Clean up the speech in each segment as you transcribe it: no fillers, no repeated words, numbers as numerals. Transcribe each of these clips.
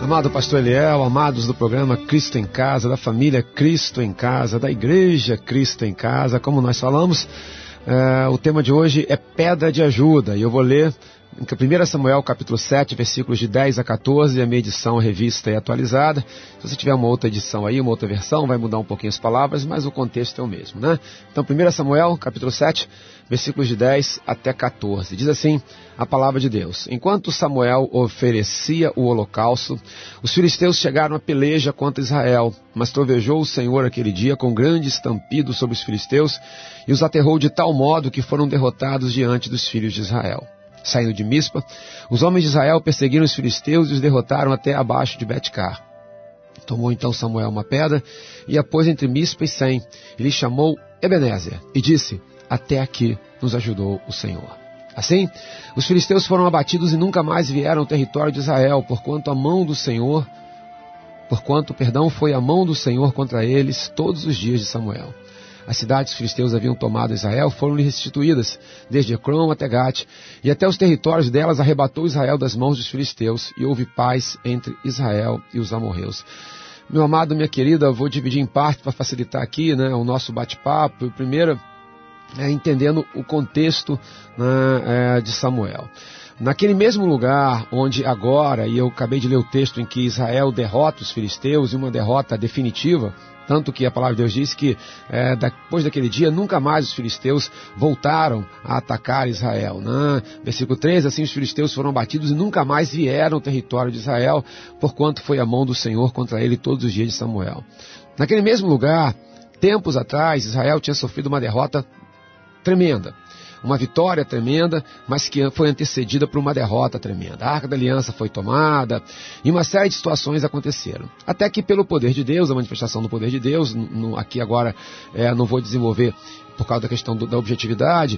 Amado pastor Eliel, amados do programa Cristo em Casa, da família Cristo em Casa, da igreja Cristo em Casa, como nós falamos, o tema de hoje é pedra de ajuda, e eu vou ler em 1 Samuel capítulo 7, versículos de 10 a 14, a minha edição revista e atualizada. Se você tiver uma outra edição aí, uma outra versão, vai mudar um pouquinho as palavras, mas o contexto é o mesmo, né? Então, 1 Samuel capítulo 7, versículos de 10 até 14, diz assim a palavra de Deus: Enquanto Samuel oferecia o holocausto, os filisteus chegaram à peleja contra Israel, mas trovejou o Senhor aquele dia com grande estampido sobre os filisteus e os aterrou de tal modo que foram derrotados diante dos filhos de Israel. Saindo de Mispa, os homens de Israel perseguiram os filisteus e os derrotaram até abaixo de Bet-car. Tomou então Samuel uma pedra e a pôs entre Mispa e Sem, e lhe chamou Ebenezer, e disse: Até aqui nos ajudou o Senhor. Assim, os filisteus foram abatidos e nunca mais vieram ao território de Israel, porquanto foi a mão do Senhor contra eles todos os dias de Samuel. As cidades que os filisteus haviam tomado Israel foram-lhe restituídas, desde Ecrom até Gate, e até os territórios delas arrebatou Israel das mãos dos filisteus, e houve paz entre Israel e os amorreus. Meu amado, minha querida, vou dividir em parte para facilitar aqui, né, o nosso bate-papo. Primeiro, entendendo o contexto, né, de Samuel. Naquele mesmo lugar onde agora, e eu acabei de ler o texto em que Israel derrota os filisteus, e uma derrota definitiva, tanto que a palavra de Deus diz que depois daquele dia nunca mais os filisteus voltaram a atacar Israel, né? Versículo 13, assim os filisteus foram abatidos e nunca mais vieram ao território de Israel, porquanto foi a mão do Senhor contra ele todos os dias de Samuel. Naquele mesmo lugar, tempos atrás, Israel tinha sofrido uma derrota tremenda. Uma vitória tremenda, mas que foi antecedida por uma derrota tremenda. A Arca da Aliança foi tomada e uma série de situações aconteceram. Até que pelo poder de Deus, a manifestação do poder de Deus, aqui agora não vou desenvolver por causa da questão da objetividade,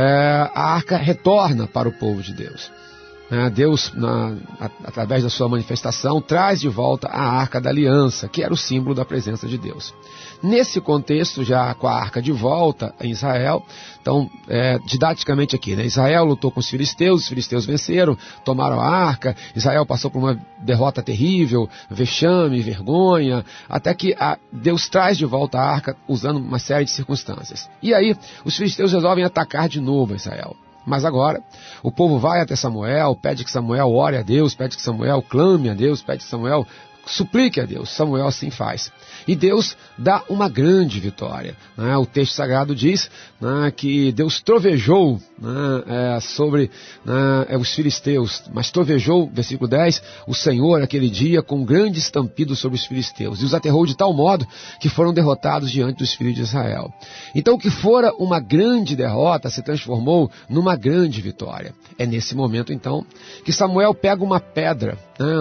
a Arca retorna para o povo de Deus. Deus, através da sua manifestação, traz de volta a Arca da Aliança, que era o símbolo da presença de Deus. Nesse contexto, já com a Arca de volta em Israel, então, didaticamente aqui, né? Israel lutou com os filisteus venceram, tomaram a Arca, Israel passou por uma derrota terrível, vexame, vergonha, até que Deus traz de volta a Arca usando uma série de circunstâncias. E aí, os filisteus resolvem atacar de novo Israel. Mas agora, o povo vai até Samuel, pede que Samuel ore a Deus, pede que Samuel clame a Deus, pede que Samuel suplique a Deus. Samuel assim faz. E Deus dá uma grande vitória, né? O texto sagrado diz, né, que Deus trovejou, né, sobre, né, os filisteus, mas trovejou, versículo 10, o Senhor aquele dia com um grande estampido sobre os filisteus, e os aterrou de tal modo que foram derrotados diante dos filhos de Israel. Então o que fora uma grande derrota se transformou numa grande vitória. É nesse momento então que Samuel pega uma pedra,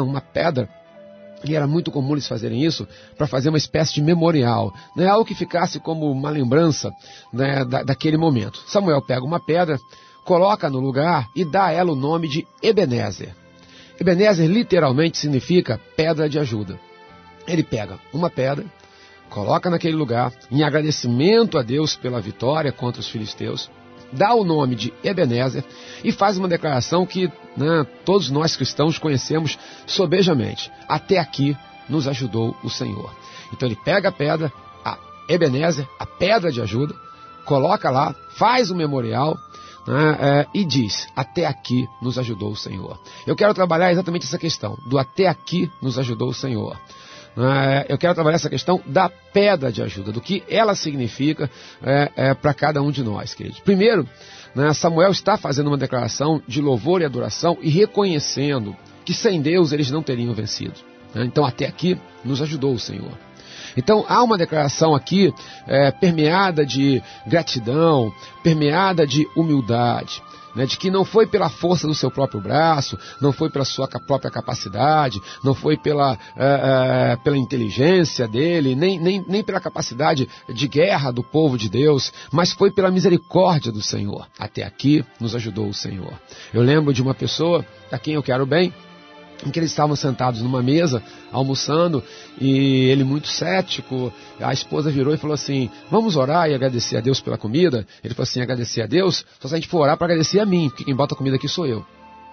e era muito comum eles fazerem isso, para fazer uma espécie de memorial, né? Algo que ficasse como uma lembrança, né, daquele momento. Samuel pega uma pedra, coloca no lugar e dá a ela o nome de Ebenezer. Ebenezer literalmente significa pedra de ajuda. Ele pega uma pedra, coloca naquele lugar, em agradecimento a Deus pela vitória contra os filisteus, dá o nome de Ebenezer e faz uma declaração que, né, todos nós cristãos conhecemos sobejamente. Até aqui nos ajudou o Senhor. Então ele pega a pedra, a Ebenezer, a pedra de ajuda, coloca lá, faz um memorial, né, e diz: até aqui nos ajudou o Senhor. Eu quero trabalhar exatamente essa questão, do até aqui nos ajudou o Senhor. Eu quero trabalhar essa questão da pedra de ajuda, do que ela significa para cada um de nós, queridos. Primeiro, né, Samuel está fazendo uma declaração de louvor e adoração e reconhecendo que sem Deus eles não teriam vencido. Né? Então, até aqui nos ajudou o Senhor. Então, há uma declaração aqui permeada de gratidão, permeada de humildade, né, de que não foi pela força do seu próprio braço, não foi pela sua própria capacidade, não foi pela inteligência dele, nem pela capacidade de guerra do povo de Deus, mas foi pela misericórdia do Senhor. Até aqui nos ajudou o Senhor. Eu lembro de uma pessoa a quem eu quero bem, em que eles estavam sentados numa mesa, almoçando, e ele muito cético, a esposa virou e falou assim: vamos orar e agradecer a Deus pela comida? Ele falou assim: agradecer a Deus? Só se a gente for orar para agradecer a mim, porque quem bota a comida aqui sou eu.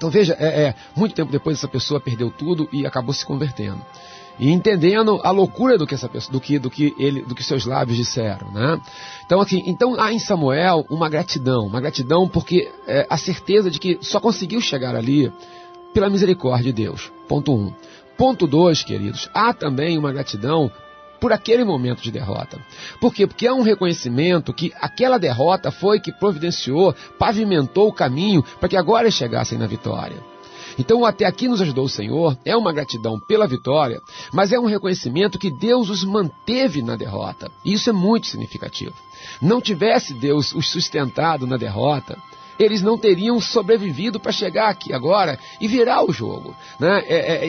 Então veja, muito tempo depois essa pessoa perdeu tudo e acabou se convertendo. E entendendo a loucura do que essa pessoa, do que seus lábios disseram, né? Então há em Samuel uma gratidão porque a certeza de que só conseguiu chegar ali pela misericórdia de Deus. Ponto 1. Ponto 2, queridos, há também uma gratidão por aquele momento de derrota. Por quê? Porque há um reconhecimento que aquela derrota foi que providenciou, pavimentou o caminho para que agora eles chegassem na vitória. Então, até aqui nos ajudou o Senhor, é uma gratidão pela vitória, mas é um reconhecimento que Deus os manteve na derrota. E isso é muito significativo. Não tivesse Deus os sustentado na derrota, eles não teriam sobrevivido para chegar aqui agora e virar o jogo, né?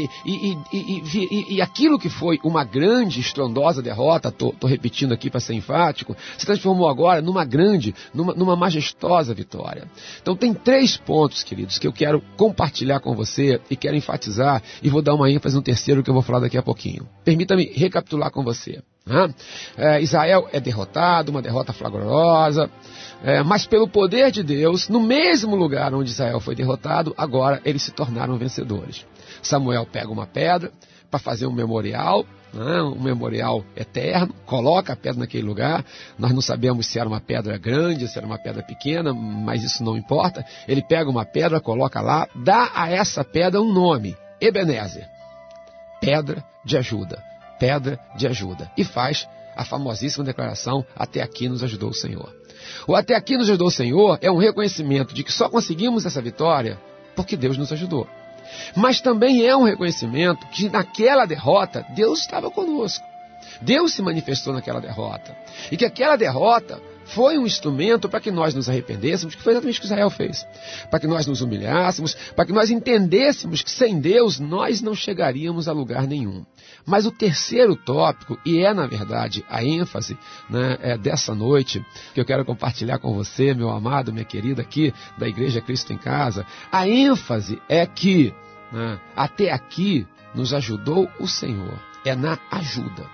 E aquilo que foi uma grande, estrondosa derrota, tô repetindo aqui para ser enfático, se transformou agora numa majestosa vitória. Então tem 3 pontos, queridos, que eu quero compartilhar com você e quero enfatizar, e vou dar uma ênfase no terceiro que eu vou falar daqui a pouquinho. Permita-me recapitular com você. Israel é derrotado, uma derrota flagrosa, mas pelo poder de Deus, no mesmo lugar onde Israel foi derrotado, agora eles se tornaram vencedores. Samuel pega uma pedra para fazer um memorial eterno, coloca a pedra naquele lugar. Nós não sabemos se era uma pedra grande, se era uma pedra pequena, mas isso não importa. Ele pega uma pedra, coloca lá, dá a essa pedra um nome, Ebenezer, pedra de ajuda. Pedra de ajuda. E faz a famosíssima declaração, até aqui nos ajudou o Senhor. O até aqui nos ajudou o Senhor é um reconhecimento de que só conseguimos essa vitória porque Deus nos ajudou. Mas também é um reconhecimento que naquela derrota Deus estava conosco. Deus se manifestou naquela derrota. E que aquela derrota foi um instrumento para que nós nos arrependêssemos, que foi exatamente o que Israel fez. Para que nós nos humilhássemos, para que nós entendêssemos que sem Deus nós não chegaríamos a lugar nenhum. Mas o terceiro tópico, e na verdade a ênfase, né, dessa noite, que eu quero compartilhar com você, meu amado, minha querida aqui da Igreja Cristo em Casa, a ênfase é que até aqui nos ajudou o Senhor, é na ajuda.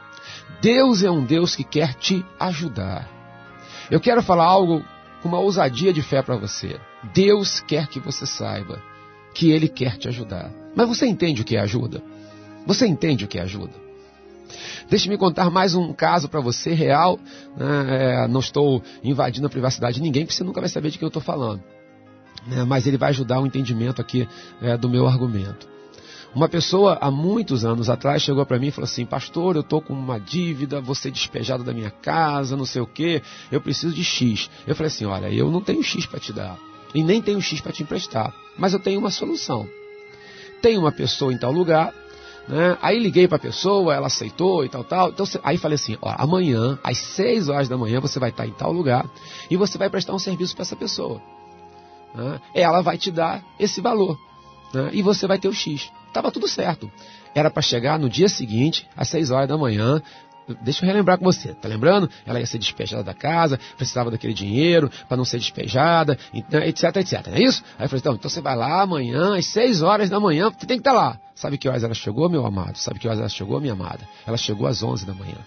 Deus é um Deus que quer te ajudar. Eu quero falar algo com uma ousadia de fé para você. Deus quer que você saiba que Ele quer te ajudar. Mas você entende o que é ajuda? Você entende o que é ajuda? Deixe-me contar mais um caso para você, real. Não estou invadindo a privacidade de ninguém, porque você nunca vai saber de quem eu estou falando. Mas ele vai ajudar o entendimento aqui do meu argumento. Uma pessoa, há muitos anos atrás, chegou para mim e falou assim: pastor, eu estou com uma dívida, vou ser despejado da minha casa, não sei o quê, eu preciso de X. Eu falei assim: olha, eu não tenho X para te dar, e nem tenho X para te emprestar, mas eu tenho uma solução. Tem uma pessoa em tal lugar, né? Aí liguei para a pessoa, ela aceitou e tal. Então, aí falei assim: ó, amanhã, às 6 horas da manhã, você vai estar em tal lugar e você vai prestar um serviço para essa pessoa. Né? Ela vai te dar esse valor, né? E você vai ter o X. Estava tudo certo. Era para chegar no dia seguinte, às 6 horas da manhã. Deixa eu relembrar com você, tá lembrando? Ela ia ser despejada da casa, precisava daquele dinheiro para não ser despejada, etc, etc. Não é isso? Aí eu falei: então você vai lá amanhã, às 6 horas da manhã, você tem que estar lá. Sabe que horas ela chegou, meu amado? Sabe que horas ela chegou, minha amada? Ela chegou às 11 da manhã.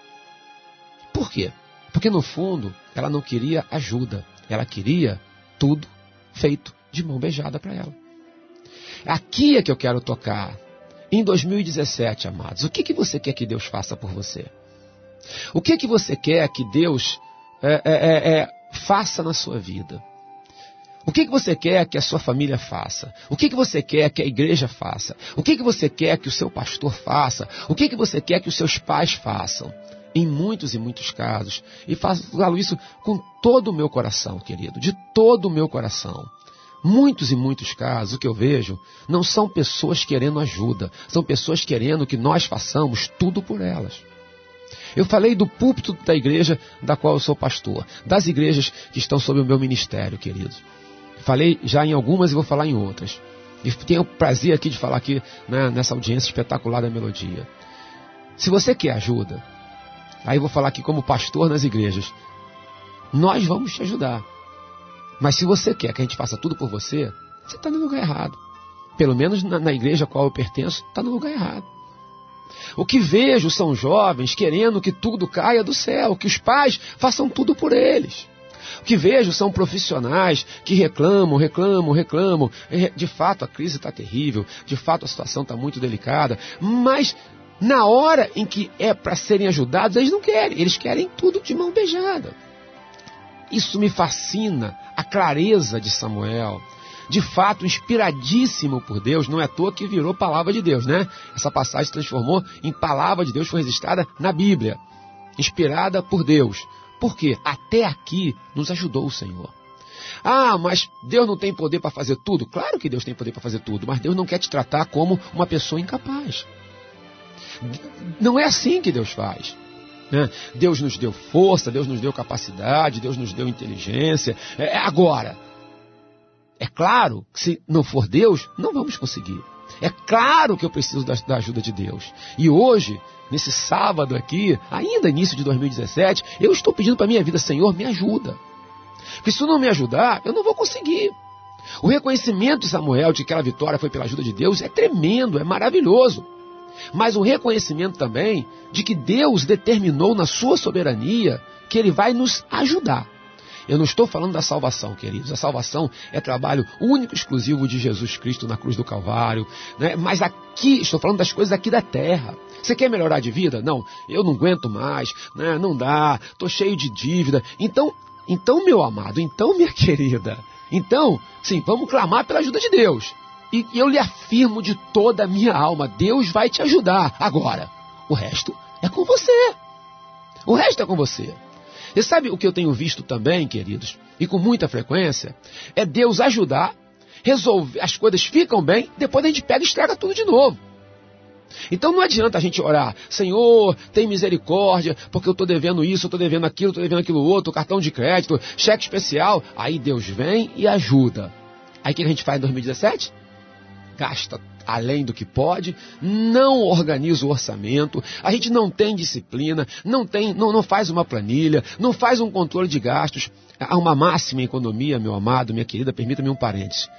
Por quê? Porque no fundo, ela não queria ajuda. Ela queria tudo feito de mão beijada para ela. Aqui é que eu quero tocar. Em 2017, amados, o que você quer que Deus faça por você? O que você quer que Deus faça na sua vida? O que você quer que a sua família faça? O que você quer que a igreja faça? O que você quer que o seu pastor faça? O que você quer que os seus pais façam? Em muitos e muitos casos, e falo isso com todo o meu coração, querido, de todo o meu coração. Muitos e muitos casos, o que eu vejo, não são pessoas querendo ajuda, são pessoas querendo que nós façamos tudo por elas. Eu falei do púlpito da igreja da qual eu sou pastor, das igrejas que estão sob o meu ministério, querido. Falei já em algumas e vou falar em outras. E tenho o prazer aqui de falar aqui, né, nessa audiência espetacular da Melodia. Se você quer ajuda, aí eu vou falar aqui como pastor nas igrejas, nós vamos te ajudar. Mas se você quer que a gente faça tudo por você, você está no lugar errado. Pelo menos na igreja a qual eu pertenço, está no lugar errado. O que vejo são jovens querendo que tudo caia do céu, que os pais façam tudo por eles. O que vejo são profissionais que reclamam. De fato, a crise está terrível, de fato, a situação está muito delicada, mas na hora em que é para serem ajudados, eles não querem, eles querem tudo de mão beijada. Isso me fascina, a clareza de Samuel. De fato, inspiradíssimo por Deus, não é à toa que virou palavra de Deus, né? Essa passagem se transformou em palavra de Deus, foi registrada na Bíblia. Inspirada por Deus. Por quê? Até aqui nos ajudou o Senhor. Ah, mas Deus não tem poder para fazer tudo? Claro que Deus tem poder para fazer tudo, mas Deus não quer te tratar como uma pessoa incapaz. Não é assim que Deus faz. Né? Deus nos deu força, Deus nos deu capacidade, Deus nos deu inteligência. Agora, é claro que se não for Deus, não vamos conseguir. É claro que eu preciso da ajuda de Deus. E hoje, nesse sábado aqui, ainda início de 2017, eu estou pedindo para a minha vida, Senhor, me ajuda. Porque se tu não me ajudar, eu não vou conseguir. O reconhecimento de Samuel de que aquela vitória foi pela ajuda de Deus é tremendo, é maravilhoso. Mas o reconhecimento também de que Deus determinou na sua soberania que Ele vai nos ajudar. Eu não estou falando da salvação, queridos. A salvação é trabalho único, exclusivo de Jesus Cristo na cruz do Calvário. Né? Mas aqui, estou falando das coisas aqui da terra. Você quer melhorar de vida? Não, eu não aguento mais, né? Não dá, estou cheio de dívida. Então, meu amado, então, minha querida, então, sim, vamos clamar pela ajuda de Deus. E eu lhe afirmo de toda a minha alma, Deus vai te ajudar. Agora, o resto é com você. O resto é com você. E sabe o que eu tenho visto também, queridos, e com muita frequência, é Deus ajudar, resolver, as coisas ficam bem, depois a gente pega e estraga tudo de novo. Então não adianta a gente orar, Senhor, tem misericórdia, porque eu estou devendo isso, eu estou devendo aquilo outro, cartão de crédito, cheque especial. Aí Deus vem e ajuda. Aí o que a gente faz em 2017? Gasta além do que pode, não organiza o orçamento, a gente não tem disciplina, não faz uma planilha, não faz um controle de gastos. Há uma máxima em economia, meu amado, minha querida, permita-me um parênteses.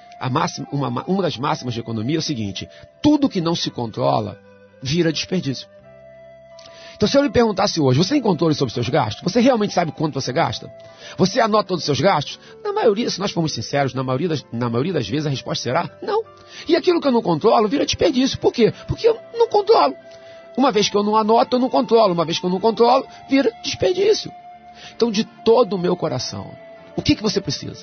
Uma das máximas de economia é o seguinte: tudo que não se controla vira desperdício. Então, se eu lhe perguntasse hoje, você tem controle sobre os seus gastos? Você realmente sabe quanto você gasta? Você anota todos os seus gastos? Na maioria, se nós formos sinceros, na maioria das vezes a resposta será não. E aquilo que eu não controlo vira desperdício. Por quê? Porque eu não controlo. Uma vez que eu não anoto, eu não controlo. Uma vez que eu não controlo, vira desperdício. Então, de todo o meu coração, o que você precisa?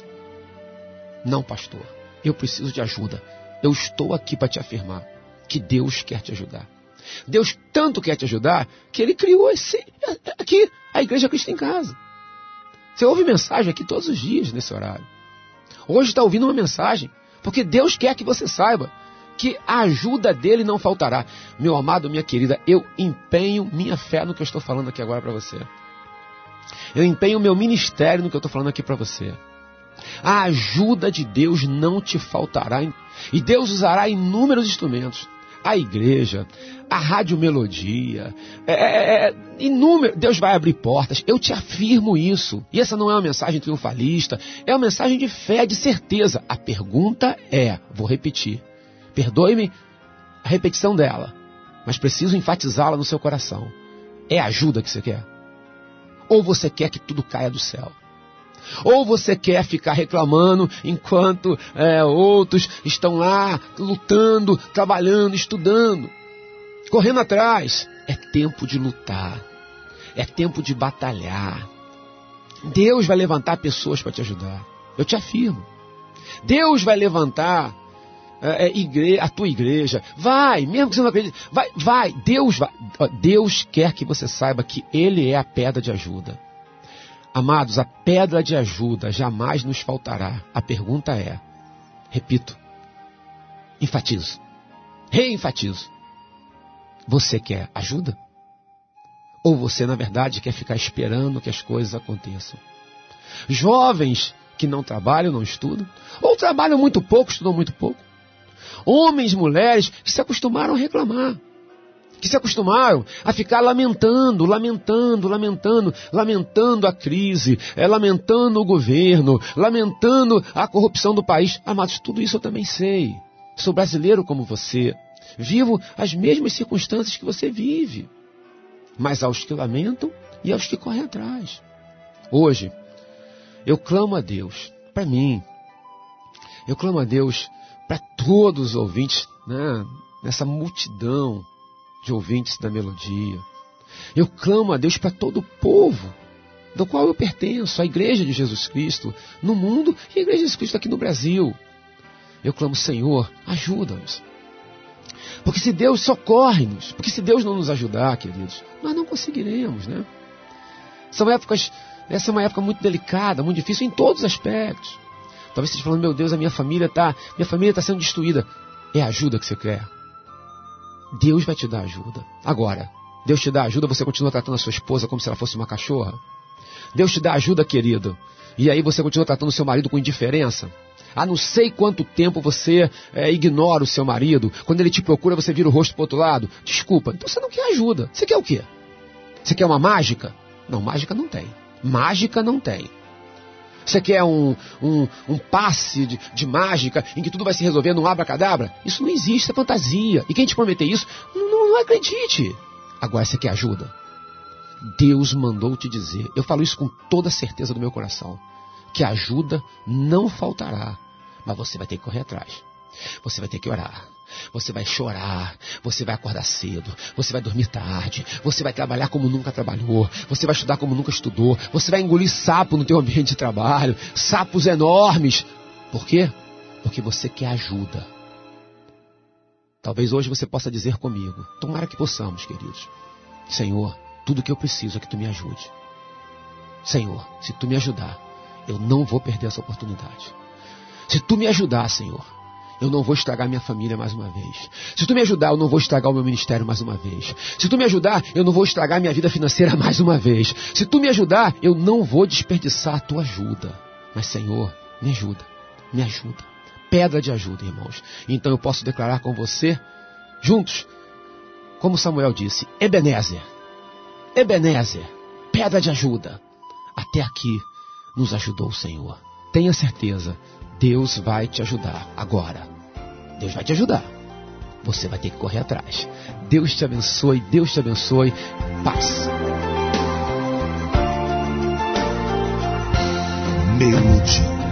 Não, pastor, eu preciso de ajuda. Eu estou aqui para te afirmar que Deus quer te ajudar. Deus tanto quer te ajudar que Ele criou aqui, a Igreja Cristo em Casa. Você ouve mensagem aqui todos os dias nesse horário. Hoje está ouvindo uma mensagem, porque Deus quer que você saiba que a ajuda dele não faltará. Meu amado, minha querida, eu empenho minha fé no que eu estou falando aqui agora para você. Eu empenho meu ministério no que eu estou falando aqui para você. A ajuda de Deus não te faltará. E Deus usará inúmeros instrumentos. A igreja, a Rádio Melodia, inúmero. Deus vai abrir portas. Eu te afirmo isso. E essa não é uma mensagem triunfalista. É uma mensagem de fé, de certeza. A pergunta é, vou repetir. Perdoe-me a repetição dela, mas preciso enfatizá-la no seu coração. É a ajuda que você quer? Ou você quer que tudo caia do céu? Ou você quer ficar reclamando enquanto outros estão lá lutando, trabalhando, estudando, correndo atrás? É tempo de lutar. É tempo de batalhar. Deus vai levantar pessoas para te ajudar. Eu te afirmo. Deus vai levantar a tua igreja. Vai, mesmo que você não acredite. Vai. Deus quer que você saiba que Ele é a pedra de ajuda. Amados, a pedra de ajuda jamais nos faltará. A pergunta é, repito, enfatizo, reenfatizo. Você quer ajuda? Ou você, na verdade, quer ficar esperando que as coisas aconteçam? Jovens que não trabalham, não estudam, ou trabalham muito pouco, estudam muito pouco. Homens, mulheres que se acostumaram a reclamar. Que se acostumaram a ficar lamentando a crise, lamentando o governo, lamentando a corrupção do país. Amados, tudo isso eu também sei. Sou brasileiro como você. Vivo as mesmas circunstâncias que você vive. Mas aos que lamentam e aos que correm atrás. Hoje, Eu clamo a Deus para mim. Eu clamo a Deus para todos os ouvintes, né, nessa multidão de ouvintes da melodia. Eu clamo a Deus para todo o povo do qual eu pertenço, a Igreja de Jesus Cristo no mundo e a Igreja de Jesus Cristo aqui no Brasil. Eu clamo, Senhor, ajuda-nos. Porque se Deus socorre-nos, porque se Deus não nos ajudar, queridos, nós não conseguiremos, né? Essa é uma época muito delicada, muito difícil em todos os aspectos. Talvez você esteja falando, meu Deus, a minha família está sendo destruída. É a ajuda que você quer. Deus vai te dar ajuda. Agora, Deus te dá ajuda, você continua tratando a sua esposa como se ela fosse uma cachorra? Deus te dá ajuda, querido, e aí você continua tratando o seu marido com indiferença? Há não sei quanto tempo você ignora o seu marido. Quando ele te procura, você vira o rosto para o outro lado. Desculpa, então você não quer ajuda. Você quer o quê? Você quer uma mágica? Não, mágica não tem. Mágica não tem. Você quer um passe de mágica em que tudo vai se resolver num abracadabra? Isso não existe, é fantasia. E quem te prometer isso, não acredite. Agora você quer ajuda? Deus mandou te dizer, eu falo isso com toda a certeza do meu coração, que a ajuda não faltará, mas você vai ter que correr atrás. Você vai ter que orar, você vai chorar, você vai acordar cedo, você vai dormir tarde, você vai trabalhar como nunca trabalhou, você vai estudar como nunca estudou, você vai engolir sapo no teu ambiente de trabalho, sapos enormes. Por quê? Porque você quer ajuda. Talvez hoje você possa dizer comigo, tomara que possamos, queridos, Senhor, tudo que eu preciso é que Tu me ajude. Senhor, se Tu me ajudar, eu não vou perder essa oportunidade. Se Tu me ajudar, Senhor, eu não vou estragar minha família mais uma vez. Se Tu me ajudar, eu não vou estragar o meu ministério mais uma vez. Se Tu me ajudar, eu não vou estragar minha vida financeira mais uma vez. Se Tu me ajudar, eu não vou desperdiçar a Tua ajuda. Mas, Senhor, me ajuda, me ajuda. Pedra de ajuda, irmãos. Então eu posso declarar com você, juntos, como Samuel disse, Ebenezer, Ebenezer, pedra de ajuda. Até aqui nos ajudou o Senhor. Tenha certeza, Deus vai te ajudar agora. Deus vai te ajudar. Você vai ter que correr atrás. Deus te abençoe, Deus te abençoe. Paz. Melodia.